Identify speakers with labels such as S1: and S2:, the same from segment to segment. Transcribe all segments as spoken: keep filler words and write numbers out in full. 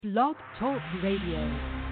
S1: Blog Talk Radio.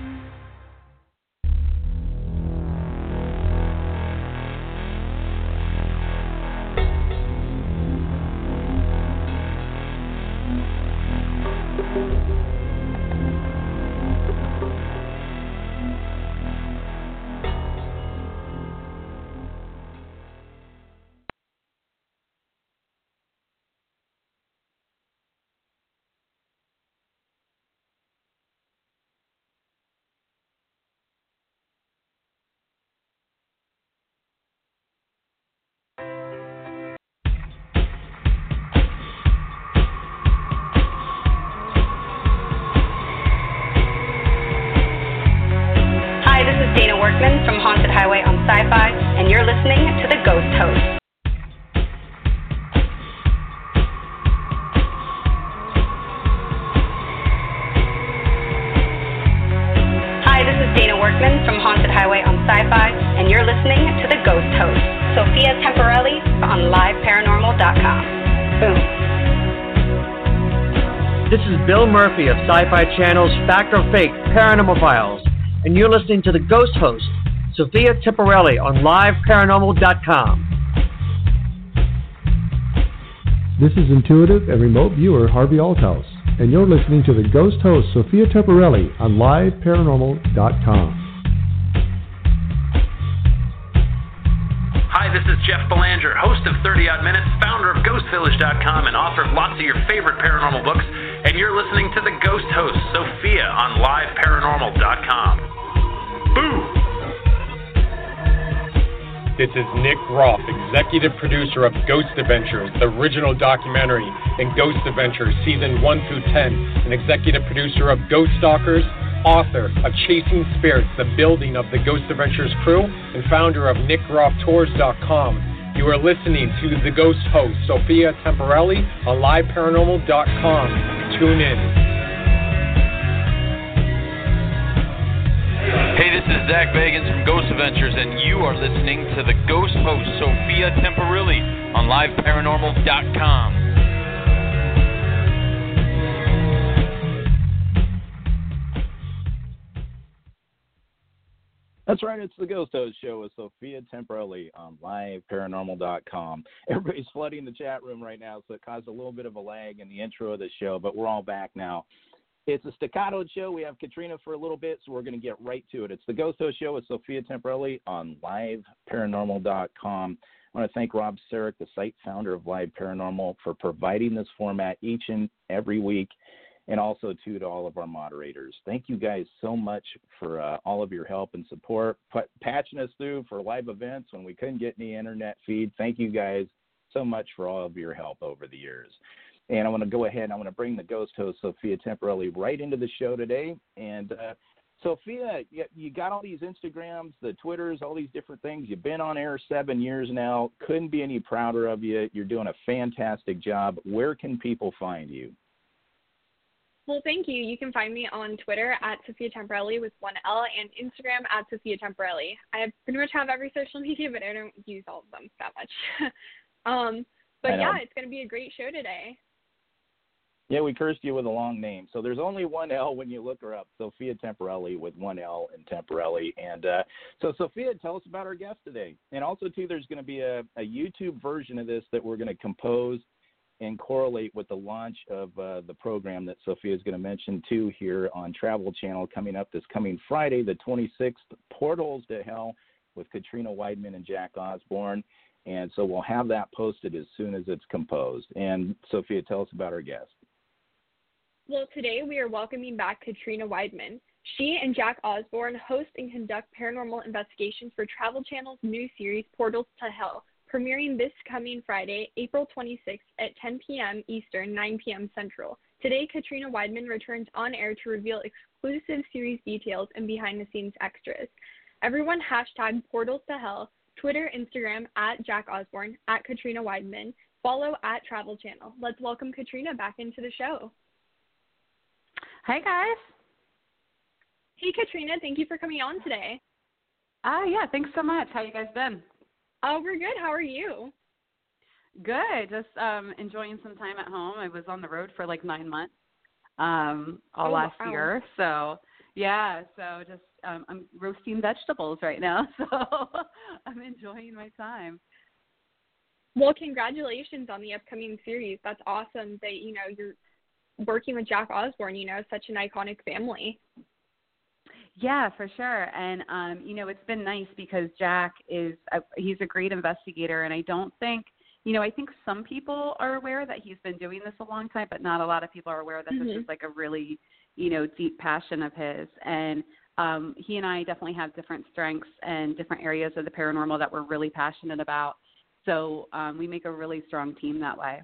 S2: From Haunted Highway on Sci-Fi, and you're listening to The Ghost Host. Hi, this is Dana Workman from Haunted Highway on Sci-Fi, and you're listening to The Ghost Host, Sophia Temporelli on live paranormal dot com. Boom.
S3: This is Bill Murphy of Sci-Fi Channel's Fact or Fake Paranormal Files, and you're listening to The Ghost Host, Sophia Temporelli on live paranormal dot com.
S4: This is intuitive and remote viewer Harvey Althouse, and you're listening to the Ghost Host Sophia Temporelli on live paranormal dot com.
S5: Hi, this is Jeff Belanger, host of thirty odd minutes, founder of ghost village dot com, and author of lots of your favorite paranormal books, and you're listening to the Ghost Host Sophia on live paranormal dot com. Boo!
S6: This is Nick Roth, executive producer of Ghost Adventures, the original documentary, and Ghost Adventures Season one through ten, and executive producer of Ghost Stalkers, author of Chasing Spirits, the building of the Ghost Adventures crew, and founder of nick roth tours dot com. You are listening to the Ghost Host, Sophia Temporelli, on live paranormal dot com. Tune in.
S7: Hey, this is Zach Bagans from Ghost Adventures, and you are listening to the Ghost Host, Sophia Temporelli, on live paranormal dot com.
S8: That's right, it's the Ghost Host Show with Sophia Temporelli on live paranormal dot com. Everybody's flooding the chat room right now, so it caused a little bit of a lag in the intro of the show, but we're all back now. It's a staccato show. We have Katrina for a little bit, so we're going to get right to it. It's the Ghost Host Show with Sophia Temporelli on live paranormal dot com. I want to thank Rob Sarek, the site founder of Live Paranormal, for providing this format each and every week, and also, too, to all of our moderators. Thank you guys so much for uh, all of your help and support, P- patching us through for live events when we couldn't get any internet feed. Thank you guys so much for all of your help over the years. And I want to go ahead and I want to bring the Ghost Host, Sophia Temporelli, right into the show today. And, uh, Sophia, you, you got all these Instagrams, the Twitters, all these different things. You've been on air seven years now. Couldn't be any prouder of you. You're doing a fantastic job. Where can people find you?
S9: Well, thank you. You can find me on Twitter at Sophia Temporelli with one L and Instagram at Sophia Temporelli. I pretty much have every social media, but I don't use all of them that much. um, but, yeah, it's going to be a great show today.
S8: Yeah, we cursed you with a long name. So there's only one L when you look her up, Sophia Temporelli with one L and Temporelli. And uh, so, Sophia, tell us about our guest today. And also, too, there's going to be a, a YouTube version of this that we're going to compose and correlate with the launch of uh, the program that Sophia is going to mention, too, here on Travel Channel coming up this coming Friday, the twenty-sixth, Portals to Hell with Katrina Weidman and Jack Osborne. And so we'll have that posted as soon as it's composed. And, Sophia, tell us about our guest.
S9: Well, today we are welcoming back Katrina Weidman. She and Jack Osborne host and conduct paranormal investigations for Travel Channel's new series, Portals to Hell, premiering this coming Friday, April twenty-sixth at ten p.m. Eastern, nine p.m. Central. Today, Katrina Weidman returns on air to reveal exclusive series details and behind-the-scenes extras. Everyone hashtag Portals to Hell, Twitter, Instagram, at Jack Osborne, at Katrina Weidman, follow at Travel Channel. Let's welcome Katrina back into the show.
S10: Hi, guys.
S9: Hey, Katrina. Thank you for coming on today.
S10: Ah, uh, yeah. Thanks so much. How you guys been?
S9: Oh, we're good. How are you?
S10: Good. Just um, enjoying some time at home. I was on the road for like nine months. um, all
S9: oh,
S10: last
S9: wow.
S10: year. So, yeah, so just um, I'm roasting vegetables right now, so I'm enjoying my time.
S9: Well, congratulations on the upcoming series. That's awesome that, you know, you're working with Jack Osbourne, you know, such an iconic family.
S10: Yeah, for sure. And, um, you know, it's been nice because Jack is, a, he's a great investigator, and I don't think, you know, I think some people are aware that he's been doing this a long time, but not a lot of people are aware that mm-hmm. this is like a really, you know, deep passion of his. And um, he and I definitely have different strengths and different areas of the paranormal that we're really passionate about. So um, we make a really strong team that way.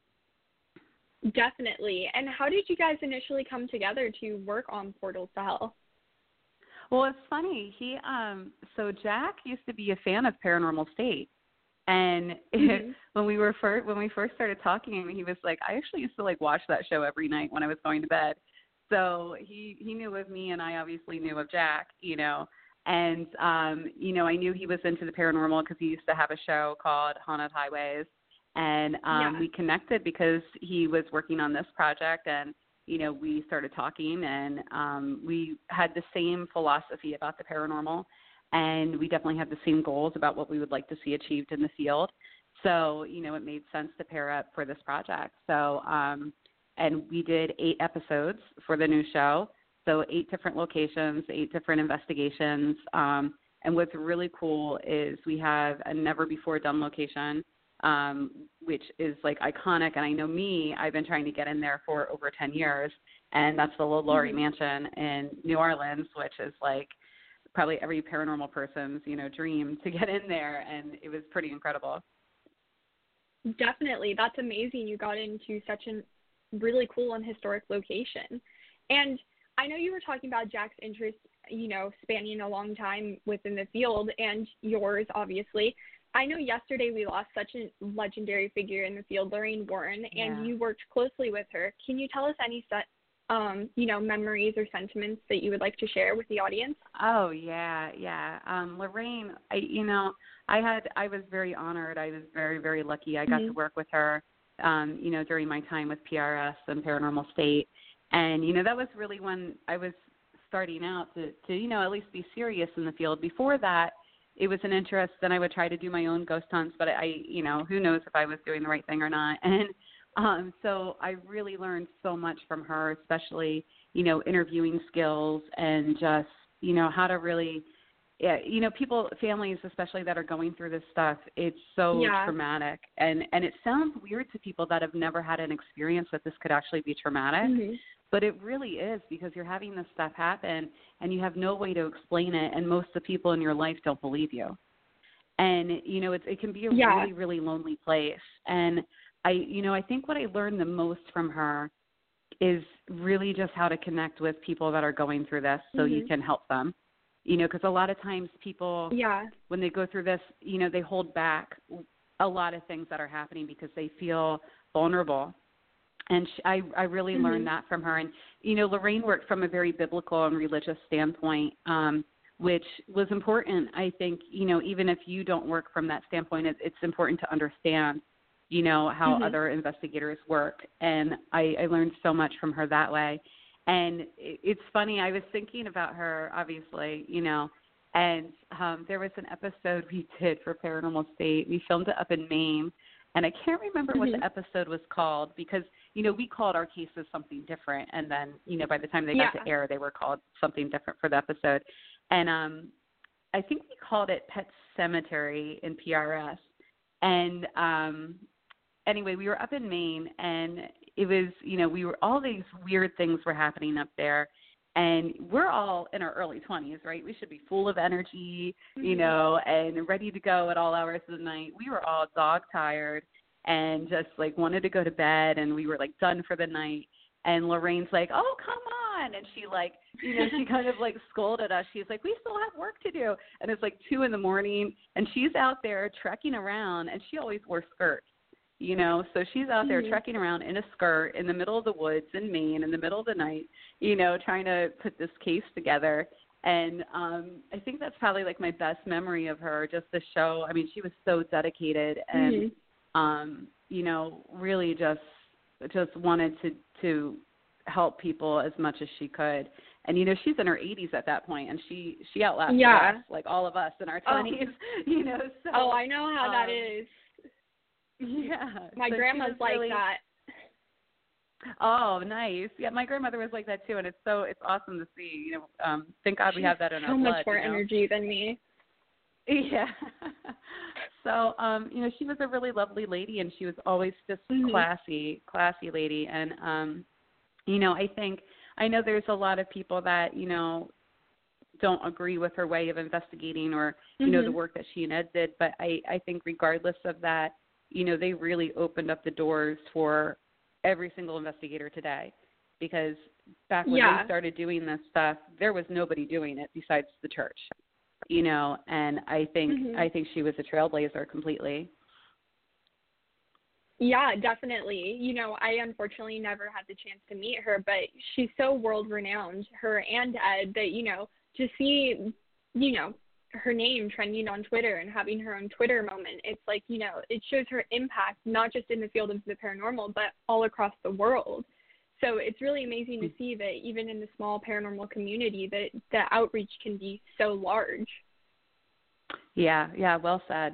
S9: Definitely. And how did you guys initially come together to work on Portals to Hell?
S10: Well, it's funny. He, um, so Jack used to be a fan of Paranormal State, and mm-hmm. when we were first, when we first started talking, he was like, I actually used to like watch that show every night when I was going to bed. So he he knew of me, and I obviously knew of Jack, you know. And um, you know, I knew he was into the paranormal because he used to have a show called Haunted Highways, and um,
S9: yeah.
S10: we connected because he was working on this project, and you know, we started talking, and um, we had the same philosophy about the paranormal, and we definitely had the same goals about what we would like to see achieved in the field. So, you know, it made sense to pair up for this project. So, um, and we did eight episodes for the new show. So eight different locations, eight different investigations. Um, and what's really cool is we have a never before done location, um, which is like iconic. And I know me, I've been trying to get in there for over ten years. And that's the LaLaurie mm-hmm. Mansion in New Orleans, which is like probably every paranormal person's, you know, dream to get in there. And it was pretty incredible.
S9: Definitely. That's amazing. You got into such a really cool and historic location. And I know you were talking about Jack's interest, you know, spanning a long time within the field, and yours, obviously. I know yesterday we lost such a legendary figure in the field, Lorraine Warren, and
S10: yeah.
S9: you worked closely with her. Can you tell us any set, um, you know, memories or sentiments that you would like to share with the audience?
S10: Oh yeah, yeah. Um, Lorraine, I, you know, I had, I was very honored. I was very, very lucky. I got mm-hmm. to work with her, um, you know, during my time with P R S and Paranormal State. And, you know, that was really when I was starting out to, to, you know, at least be serious in the field. Before that, it was an interest, and I would try to do my own ghost hunts, but I, you know, who knows if I was doing the right thing or not. And um, so I really learned so much from her, especially, you know, interviewing skills and just, you know, how to really, yeah, you know, people, families especially that are going through this stuff, it's so
S9: yeah.
S10: traumatic. And, and it sounds weird to people that have never had an experience that this could actually be traumatic.
S9: Mm-hmm.
S10: But it really is, because you're having this stuff happen and you have no way to explain it, and most of the people in your life don't believe you. And, you know, it's, it can be a
S9: yeah.
S10: really, really lonely place. And I, you know, I think what I learned the most from her is really just how to connect with people that are going through this so mm-hmm. you can help them. You know, because a lot of times people,
S9: yeah.
S10: when they go through this, you know, they hold back a lot of things that are happening because they feel vulnerable. And she, I, I really mm-hmm. learned that from her. And, you know, Lorraine worked from a very biblical and religious standpoint, um, which was important. I think, you know, even if you don't work from that standpoint, it, it's important to understand, you know, how mm-hmm. other investigators work. And I, I learned so much from her that way. And it, it's funny, I was thinking about her, obviously, you know, and um, there was an episode we did for Paranormal State. We filmed it up in Maine. And I can't remember mm-hmm. what the episode was called because, you know, we called our cases something different. And then, you know, by the time they got
S9: yeah.
S10: to air, they were called something different for the episode. And um, I think we called it Pet Cemetery in P R S. And um, anyway, we were up in Maine, and it was, you know, we were, all these weird things were happening up there. And we're all in our early twenties, right? We should be full of energy, you know, and ready to go at all hours of the night. We were all dog tired and just like wanted to go to bed, and we were like done for the night. And Lorraine's like, oh, come on. And she like, you know, she kind of like scolded us. She's like, we still have work to do. And it's like two in the morning, and she's out there trekking around, and she always wore skirts. You know, so she's out there mm-hmm. trekking around in a skirt in the middle of the woods in Maine in the middle of the night, you know, trying to put this case together. And um, I think that's probably like my best memory of her, just the show. I mean, she was so dedicated and, mm-hmm. um, you know, really just just wanted to, to help people as much as she could. And, you know, she's in her eighties at that point, and she, she outlasted
S9: yeah.
S10: us, like all of us in our twenties, oh. you know. So,
S9: oh, I know how
S10: um,
S9: that is.
S10: Yeah.
S9: My
S10: so
S9: grandma's like
S10: really,
S9: that.
S10: Oh, nice. Yeah, my grandmother was like that too, and it's so it's awesome to see. You know, um, thank God we
S9: She's
S10: have that in
S9: so
S10: our blood.
S9: So much more
S10: you know?
S9: energy than me.
S10: Yeah. So, um, you know, she was a really lovely lady, and she was always just
S9: mm-hmm.
S10: classy, classy lady. And, um, you know, I think I know there's a lot of people that you know don't agree with her way of investigating or you
S9: mm-hmm.
S10: know the work that she and Ed did, but I I think regardless of that, you know, they really opened up the doors for every single investigator today, because back when
S9: yeah.
S10: they started doing this stuff, there was nobody doing it besides the church, you know, and I think
S9: mm-hmm.
S10: I think she was a trailblazer completely.
S9: Yeah, definitely. You know, I unfortunately never had the chance to meet her, but she's so world-renowned, her and Ed, that, you know, to see, you know, her name trending on Twitter and having her own Twitter moment, it's like, you know, it shows her impact, not just in the field of the paranormal, but all across the world. So it's really amazing to see that even in the small paranormal community that the outreach can be so large.
S10: Yeah, yeah, well said.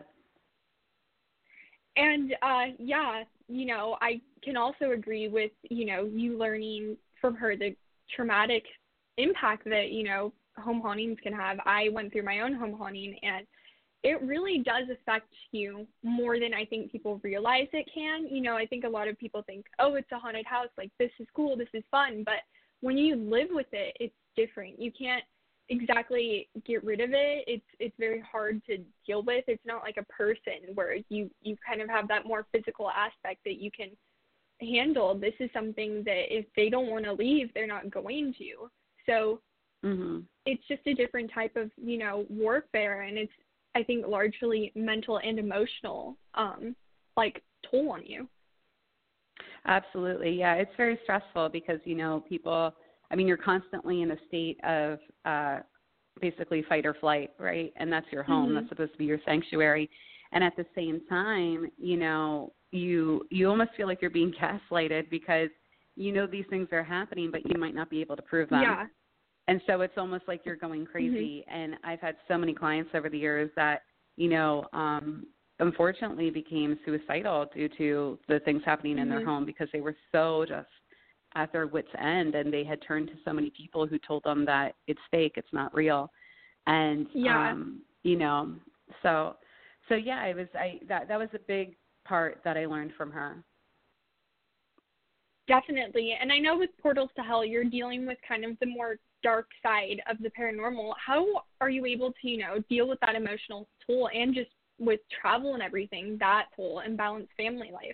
S9: And, uh, yeah, you know, I can also agree with, you know, you learning from her the traumatic impact that, you know, home hauntings can have. I went through my own home haunting, and it really does affect you more than I think people realize it can. You know, I think a lot of people think, oh, it's a haunted house, like, this is cool, this is fun. But when you live with it, it's different. You can't exactly get rid of it. It's it's very hard to deal with. It's not like a person where you, you kind of have that more physical aspect that you can handle. This is something that if they don't want to leave, they're not going to. So
S10: mm-hmm.
S9: it's just a different type of, you know, warfare, and it's, I think, largely mental and emotional, um, like, toll on you.
S10: Absolutely. Yeah, it's very stressful because, you know, people, I mean, you're constantly in a state of uh, basically fight or flight, right? And that's your home.
S9: Mm-hmm.
S10: That's supposed to be your sanctuary. And at the same time, you know, you you almost feel like you're being gaslighted because you know these things are happening, but you might not be able to prove them.
S9: Yeah.
S10: And so it's almost like you're going crazy.
S9: Mm-hmm.
S10: And I've had so many clients over the years that, you know, um, unfortunately became suicidal due to the things happening
S9: mm-hmm.
S10: in their home because they were so just at their wits' end, and they had turned to so many people who told them that it's fake, it's not real. And,
S9: yeah.
S10: um, you know, so, so yeah, it was, I, that, that was a big part that I learned from her.
S9: Definitely. And I know with Portals to Hell, you're dealing with kind of the more dark side of the paranormal. How are you able to, you know, deal with that emotional toll and just with travel and everything, that toll, and balance family life?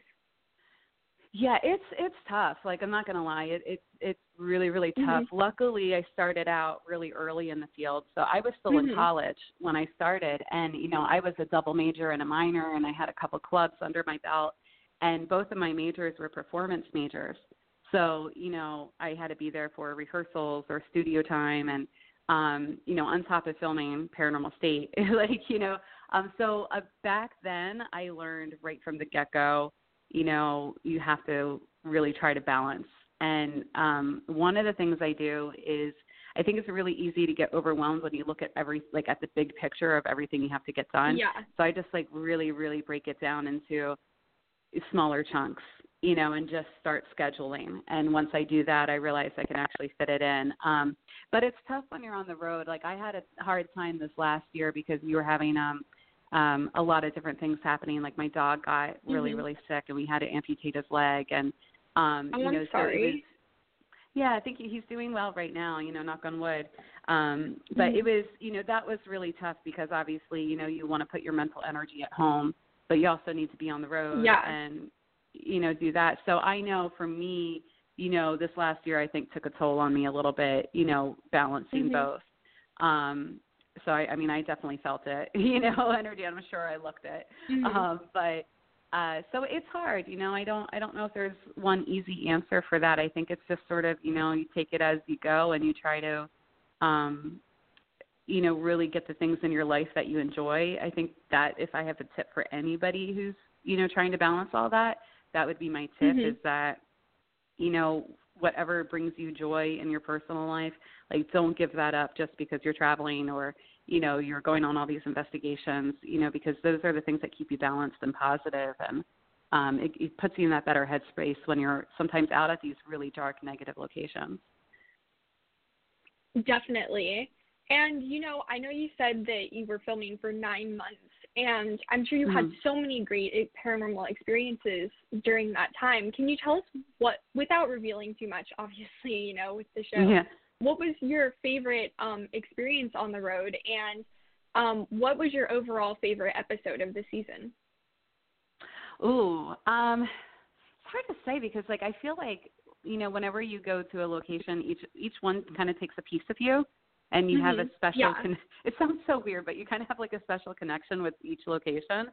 S10: Yeah, it's it's tough. Like, I'm not going to lie. It, it, it's really, really tough.
S9: Mm-hmm.
S10: Luckily, I started out really early in the field. So I was still
S9: mm-hmm.
S10: in college when I started. And, you know, I was a double major and a minor, and I had a couple clubs under my belt. And both of my majors were performance majors. So, you know, I had to be there for rehearsals or studio time and, um, you know, on top of filming Paranormal State. like, you know, um, so uh, back then I learned right from the get-go, you know, you have to really try to balance. And um, one of the things I do is I think it's really easy to get overwhelmed when you look at every, like at the big picture of everything you have to get done.
S9: Yeah.
S10: So I just like really, really break it down into smaller chunks, you know, and just start scheduling. And once I do that, I realize I can actually fit it in. Um, but it's tough when you're on the road. Like I had a hard time this last year because we were having um, um, a lot of different things happening. Like my dog got really,
S9: mm-hmm.
S10: really sick, and we had to amputate his leg. And, um,
S9: oh,
S10: you know,
S9: I'm
S10: so
S9: sorry.
S10: it was, yeah, I think he's doing well right now, you know, knock on wood. Um, but
S9: mm-hmm.
S10: it was, you know, that was really tough because obviously, you know, you want to put your mental energy at home, but you also need to be on the road
S9: yeah.
S10: and, you know, do that. So I know for me, you know, this last year I think took a toll on me a little bit, you know, balancing
S9: mm-hmm.
S10: both. Um, so I, I mean, I definitely felt it, you know, energy. I'm sure I looked it.
S9: Mm-hmm.
S10: Um, but uh, so it's hard, you know. I don't, I don't know if there's one easy answer for that. I think it's just sort of, you know, you take it as you go and you try to, um, you know, really get the things in your life that you enjoy. I think that if I have a tip for anybody who's, you know, trying to balance all that, that would be my tip.
S9: Mm-hmm.
S10: Is that, you know, whatever brings you joy in your personal life. Like, don't give that up just because you're traveling or, you know, you're going on all these investigations, you know, because those are the things that keep you balanced and positive, and um, it, it puts you in that better headspace when you're sometimes out at these really dark, negative locations.
S9: Definitely. And, you know, I know you said that you were filming for nine months, and I'm sure you mm-hmm. had so many great paranormal experiences during that time. Can you tell us what, without revealing too much, obviously, you know, with the show,
S10: yeah.
S9: what was your favorite um, experience on the road, and um, what was your overall favorite episode of the season?
S10: Ooh, um, it's hard to say because, like, I feel like, you know, whenever you go to a location, each each one kind of takes a piece of you. And you mm-hmm. have a special,
S9: yeah.
S10: con- it sounds so weird, but you kind of have like a special connection with each location.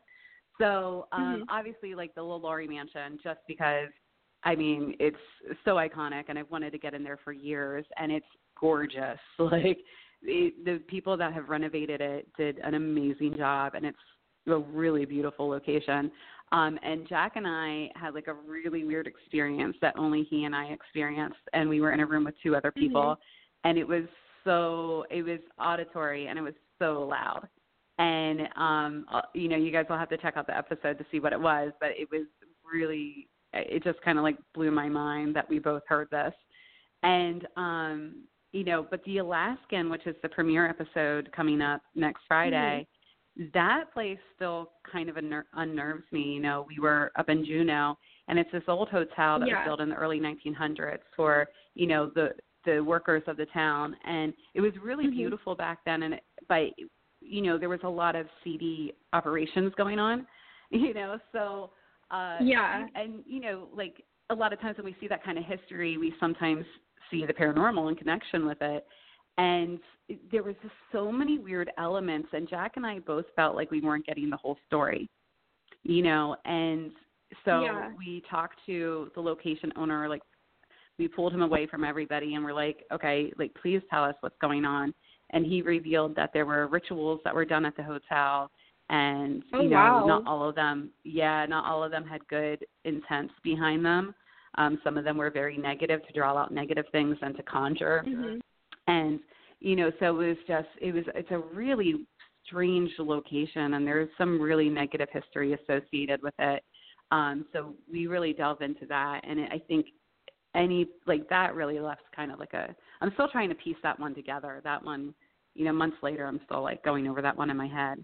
S10: So um,
S9: mm-hmm.
S10: obviously like the LaLaurie Mansion, just because, I mean, it's so iconic and I've wanted to get in there for years, and it's gorgeous. Like it, the people that have renovated it did an amazing job, and it's a really beautiful location. Um, and Jack and I had like a really weird experience that only he and I experienced, and we were in a room with two other people, mm-hmm. and it was So it was auditory, and it was so loud. And, um, you know, you guys will have to check out the episode to see what it was, but it was really, it just kind of like blew my mind that we both heard this. And, um, you know, but the Alaskan, which is the premiere episode coming up next Friday, mm-hmm. that place still kind of unner- unnerves me. You know, we were up in Juneau, and it's this old hotel that
S9: yeah.
S10: was built in the early nineteen hundreds for, you know, the the workers of the town, and it was really mm-hmm. beautiful back then. And it, but you know, there was a lot of seedy operations going on, you know. So uh,
S9: yeah,
S10: and you know, like a lot of times when we see that kind of history, we sometimes see the paranormal in connection with it. And there was just so many weird elements, and Jack and I both felt like we weren't getting the whole story, you know. And so
S9: yeah.
S10: we talked to the location owner, like. We pulled him away from everybody, and we're like, okay, like, please tell us what's going on. And he revealed that there were rituals that were done at the hotel, and,
S9: oh,
S10: you know,
S9: wow.
S10: not all of them, yeah, not all of them had good intents behind them. Um, some of them were very negative, to draw out negative things and to conjure.
S9: Mm-hmm.
S10: And, you know, so it was just, it was, it's a really strange location, and there's some really negative history associated with it. Um, so we really delve into that, and it, I think, any like that really left kind of like a, I'm still trying to piece that one together. That one, you know, months later, I'm still like going over that one in my head.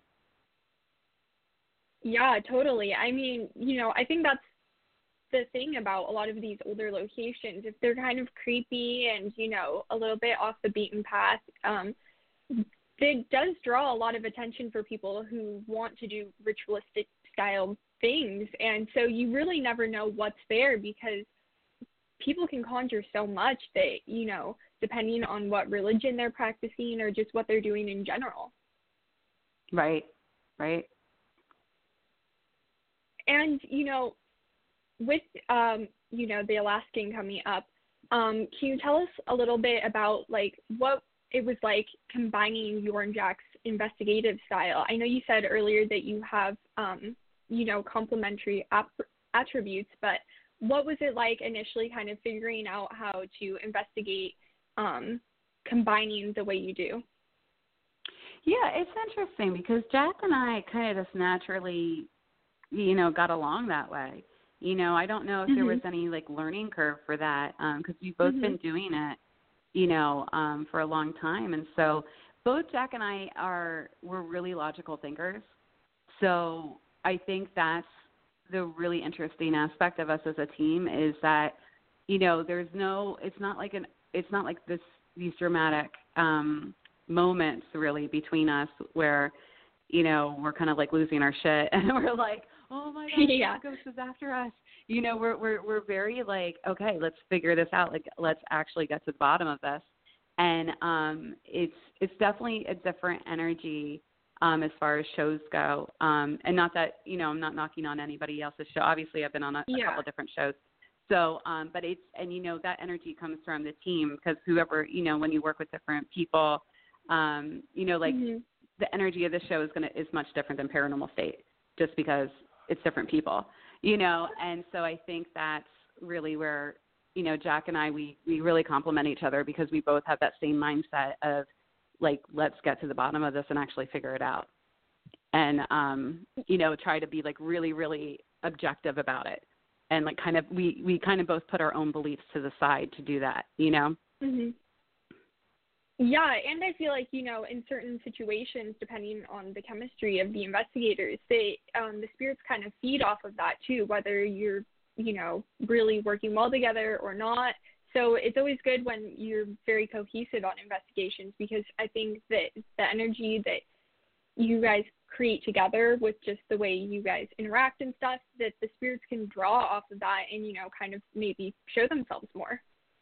S9: Yeah, totally. I mean, you know, I think that's the thing about a lot of these older locations. If they're kind of creepy and, you know, a little bit off the beaten path, um, it does draw a lot of attention for people who want to do ritualistic style things. And so you really never know what's there, because people can conjure so much that, you know, depending on what religion they're practicing or just what they're doing in general.
S10: Right, right.
S9: And, you know, with, um, you know, the Alaskan coming up, um, can you tell us a little bit about, like, what it was like combining your and Jack's investigative style? I know you said earlier that you have, um, you know, complementary ap- attributes, but what was it like initially kind of figuring out how to investigate, um, combining the way you do?
S10: Yeah, it's interesting because Jack and I kind of just naturally, you know, got along that way. You know, I don't know if mm-hmm. there was any, like, learning curve for that, because um, we've both mm-hmm. been doing it, you know, um, for a long time. And so both Jack and I are, we're really logical thinkers. So I think that's the really interesting aspect of us as a team, is that, you know, there's no, it's not like an, it's not like this, these dramatic um, moments really between us where, you know, we're kind of like losing our shit and we're like, oh my God,
S9: yeah.
S10: the ghost is after us. You know, we're, we're, we're very like, okay, let's figure this out. Like, let's actually get to the bottom of this. And um, it's, it's definitely a different energy Um, as far as shows go. Um, and not that, you know, I'm not knocking on anybody else's show. Obviously, I've been on a,
S9: yeah.
S10: a couple of different shows. So, um, but it's, and, you know, that energy comes from the team, because whoever, you know, when you work with different people, um, you know, like
S9: mm-hmm.
S10: the energy of the show is going to, is much different than Paranormal State, just because it's different people, you know? And so I think that's really where you know, Jack and I, we, we really complement each other because we both have that same mindset of, like, let's get to the bottom of this and actually figure it out. And, um, you know, try to be, like, really, really objective about it. And, like, kind of, we, we kind of both put our own beliefs to the side to do that, you know?
S9: Mm-hmm. Yeah, and I feel like, you know, in certain situations, depending on the chemistry of the investigators, they, um, the spirits kind of feed off of that, too, whether you're, you know, really working well together or not. So it's always good when you're very cohesive on investigations, because I think that the energy that you guys create together with just the way you guys interact and stuff, that the spirits can draw off of that and, you know, kind of maybe show themselves more.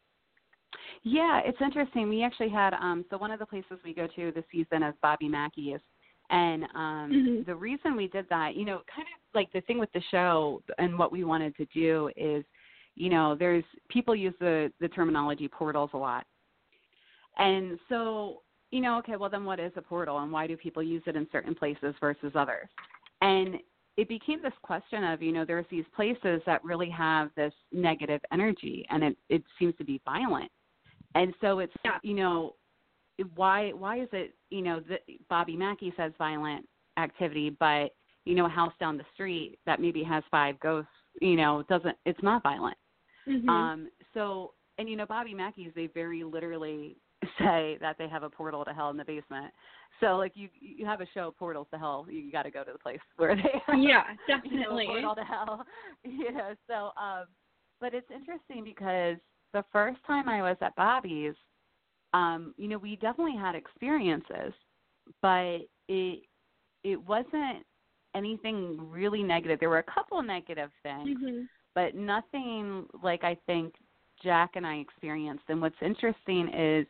S10: Yeah, it's interesting. We actually had, um, so one of the places we go to this season is Bobby Mackey's. And um, mm-hmm. the reason we did that, you know, kind of like the thing with the show and what we wanted to do is, you know, there's people use the, the terminology portals a lot. And so, you know, okay, well, then what is a portal and why do people use it in certain places versus others? And it became this question of, you know, there's these places that really have this negative energy and it, it seems to be violent. And so it's, yeah. you know, why why is it, you know, the, Bobby Mackey says violent activity, but, you know, a house down the street that maybe has five ghosts, you know, doesn't, it's not violent. Mm-hmm. Um, so, and, you know, Bobby Mackey's, they very literally say that they have a portal to hell in the basement. So, like, you you have a show, Portals to Hell, you got to go to the place where they have,
S9: yeah, definitely.
S10: You know, portal to hell. You know, so, um, but it's interesting because the first time I was at Bobby's, um, you know, we definitely had experiences, but it it wasn't anything really negative. There were a couple of negative things, mm-hmm. but nothing like I think Jack and I experienced. And what's interesting is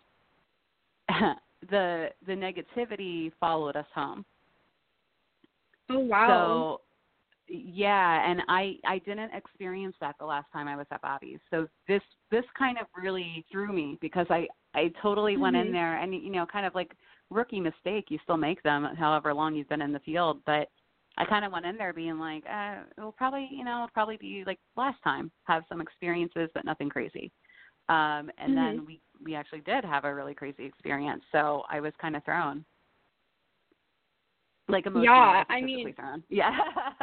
S10: the the negativity followed us home.
S9: Oh, wow.
S10: So, yeah, and I, I didn't experience that the last time I was at Bobby's. So this this kind of really threw me because I, I totally mm-hmm. went in there and, you know, kind of like rookie mistake. You still make them however long you've been in the field. But I kind of went in there being like, uh, it'll probably, you know, it'll probably be like last time, have some experiences, but nothing crazy. Um, and mm-hmm. then we, we actually did have a really crazy experience. So I was kind of thrown. Like emotionally,
S9: yeah, I mean,
S10: thrown. Yeah.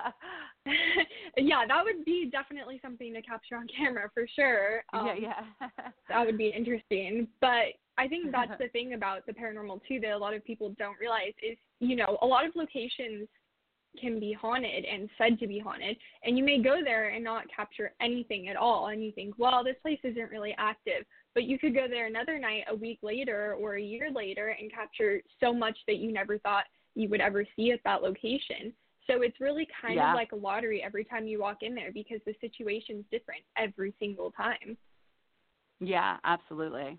S9: yeah, that would be definitely something to capture on camera for sure. Um,
S10: yeah, yeah.
S9: That would be interesting. But I think that's the thing about the paranormal, too, that a lot of people don't realize is, you know, a lot of locations can be haunted and said to be haunted, and you may go there and not capture anything at all, and you think, well, this place isn't really active. But you could go there another night, a week later, or a year later, and capture so much that you never thought you would ever see at that location. So it's really kind yeah. of like a lottery every time you walk in there because the situation's different every single time.
S10: Yeah, absolutely.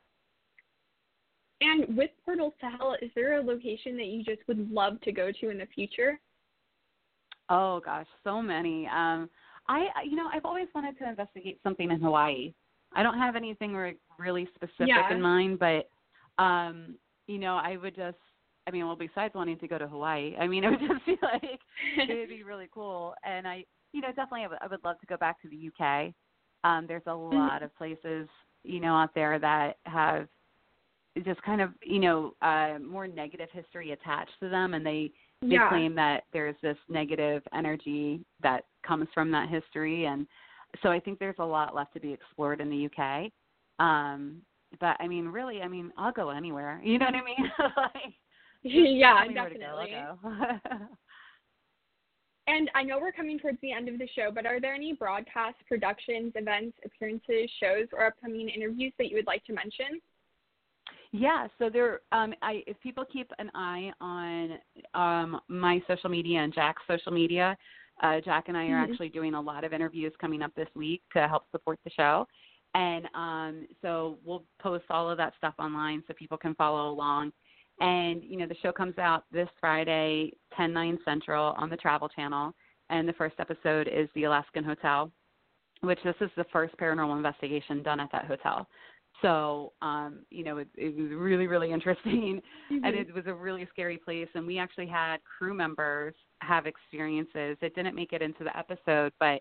S9: And with Portals to Hell, is there a location that you just would love to go to in the future?
S10: Oh, gosh, so many. Um, I, you know, I've always wanted to investigate something in Hawaii. I don't have anything re- really specific yeah. in mind, but, um, you know, I would just, I mean, well, besides wanting to go to Hawaii, I mean, it would just be like, it would be really cool. And I, you know, definitely I, w- I would love to go back to the U K. Um, there's a mm-hmm. lot of places, you know, out there that have just kind of, you know, uh, more negative history attached to them. And they, they
S9: yeah.
S10: claim that there's this negative energy that comes from that history. And so I think there's a lot left to be explored in the U K. Um, but, I mean, really, I mean, I'll go anywhere. You know what I mean? like,
S9: yeah, definitely.
S10: Go, go.
S9: And I know we're coming towards the end of the show, but are there any broadcasts, productions, events, appearances, shows, or upcoming interviews that you would like to mention?
S10: Yeah, so there. Um, I if people keep an eye on um, my social media and Jack's social media, uh, Jack and I are mm-hmm. actually doing a lot of interviews coming up this week to help support the show. And um, so we'll post all of that stuff online so people can follow along. And, you know, the show comes out this Friday, ten, nine Central on the Travel Channel. And the first episode is the Alaskan Hotel, which this is the first paranormal investigation done at that hotel. So, um, you know, it, it was really, really interesting. Mm-hmm. And it was a really scary place. And we actually had crew members have experiences. It didn't make it into the episode, but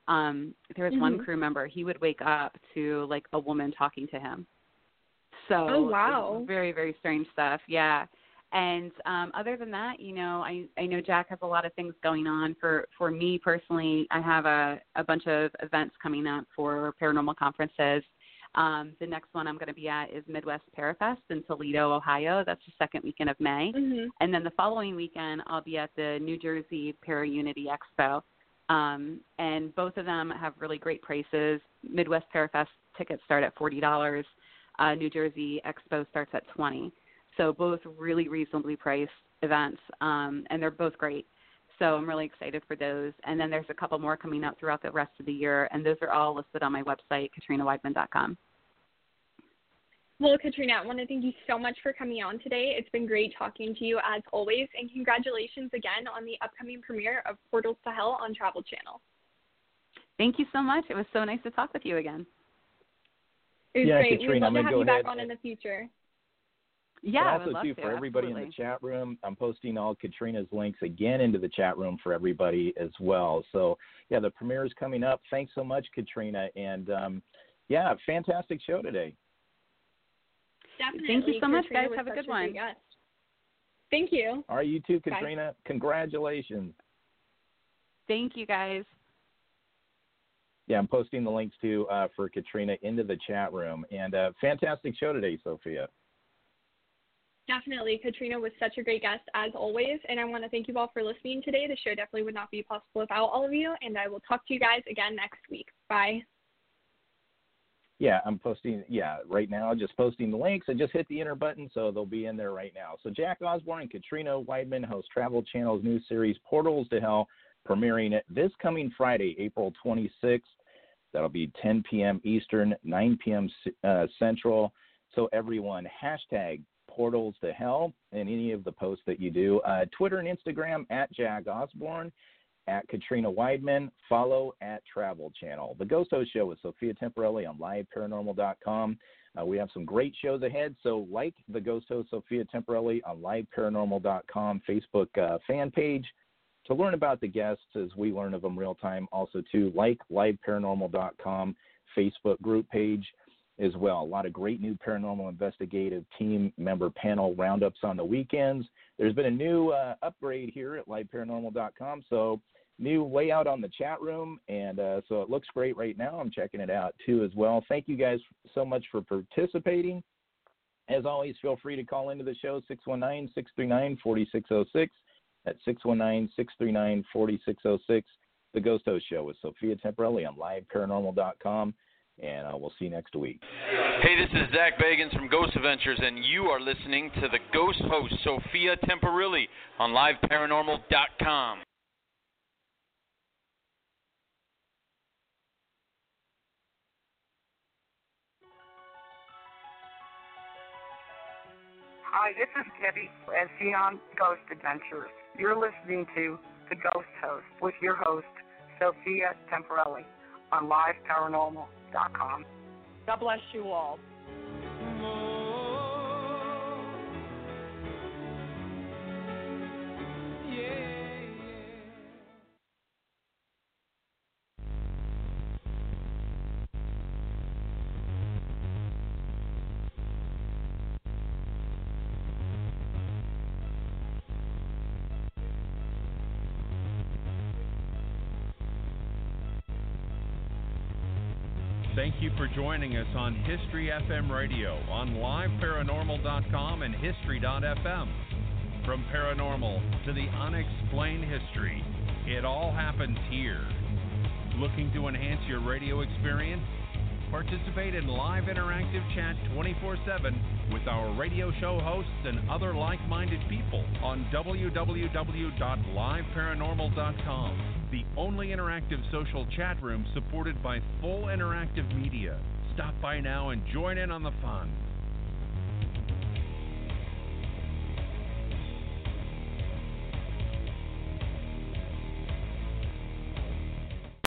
S10: Um, there was
S9: mm-hmm.
S10: one crew member, he would wake up to like a woman talking to him. So
S9: oh, wow.
S10: very, very strange stuff. Yeah. And um, other than that, you know, I, I know Jack has a lot of things going on. For, for me personally, I have a, a bunch of events coming up for paranormal conferences. Um, the next one I'm going to be at is Midwest Parafest in Toledo, Ohio. That's the second weekend of May.
S9: Mm-hmm.
S10: And then the following weekend, I'll be at the New Jersey Para-Unity Expo. Um, and both of them have really great prices. Midwest Parafest tickets start at forty dollars. Uh, New Jersey Expo starts at twenty dollars. So both really reasonably priced events, um, and they're both great. So I'm really excited for those. And then there's a couple more coming up throughout the rest of the year, and those are all listed on my website, katrina weidman dot com.
S9: Well, Katrina, I want to thank you so much for coming on today. It's been great talking to you as always, and congratulations again on the upcoming premiere of Portals to Hell on Travel Channel.
S10: Thank you so much. It was so nice to talk with you again.
S9: It was
S8: yeah,
S9: great.
S8: Katrina,
S9: We'd love
S8: I'm
S9: to
S8: gonna
S9: have
S8: go
S9: you back
S8: ahead
S9: on
S8: and,
S9: in the future.
S10: Yeah,
S8: but
S10: I
S8: also
S10: would love
S8: too
S10: to,
S8: for everybody
S10: absolutely.
S8: in the chat room, I'm posting all Katrina's links again into the chat room for everybody as well. So yeah, the premiere is coming up. Thanks so much, Katrina, and um, yeah, fantastic show today.
S9: Definitely.
S10: Thank you so
S9: Katrina
S10: much, guys.
S9: was
S10: Have a
S9: such
S10: good one.
S9: guest. Thank you.
S8: All right, you too,
S9: Bye.
S8: Katrina. Congratulations.
S10: Thank you, guys.
S8: Yeah, I'm posting the links to uh, for Katrina into the chat room, and uh, fantastic show today, Sophia.
S9: Definitely. Katrina was such a great guest as always, and I want to thank you all for listening today. The show definitely would not be possible without all of you, and I will talk to you guys again next week. Bye.
S8: Yeah, I'm posting, yeah, right now, just posting the links. I just hit the enter button, so they'll be in there right now. So Jack Osborne and Katrina Weidman host Travel Channel's new series, Portals to Hell, premiering this coming Friday, April twenty-sixth. That'll be ten p.m. Eastern, nine p.m. Uh, Central. So everyone, hashtag Portals to Hell in any of the posts that you do. Uh, Twitter and Instagram, at Jack Osborne. At Katrina Weidman, follow at Travel Channel. The Ghost Host Show with Sophia Temporelli on live paranormal dot com. Uh, we have some great shows ahead, so like the Ghost Host Sophia Temporelli on live paranormal dot com Facebook uh, fan page to learn about the guests as we learn of them real time. Also, to like live paranormal dot com Facebook group page as well. A lot of great new paranormal investigative team member panel roundups on the weekends. There's been a new uh, upgrade here at live paranormal dot com, so new layout on the chat room, and uh, so it looks great right now. I'm checking it out, too, as well. Thank you guys so much for participating. As always, feel free to call into the show, six one nine, six three nine, four six zero six. That's six one nine, six three nine, four six zero six. The Ghost Host Show with Sophia Temporelli on live paranormal dot com, and uh, we'll see you next week.
S7: Hey, this is Zach Bagans from Ghost Adventures, and you are listening to the Ghost Host, Sophia Temporelli, on live paranormal dot com.
S11: Hi, this is Debbie at Xeon Ghost Adventures. You're listening to The Ghost Host with your host, Sophia Temporelli, on live paranormal dot com.
S12: God bless you all.
S13: Thank you for joining us on History F M Radio on live paranormal dot com and history dot f m. From paranormal to the unexplained history, it all happens here. Looking to enhance your radio experience? Participate in live interactive chat twenty-four seven with our radio show hosts and other like-minded people on w w w dot live paranormal dot com. The only interactive social chat room supported by full interactive media. Stop by now and join in on the fun.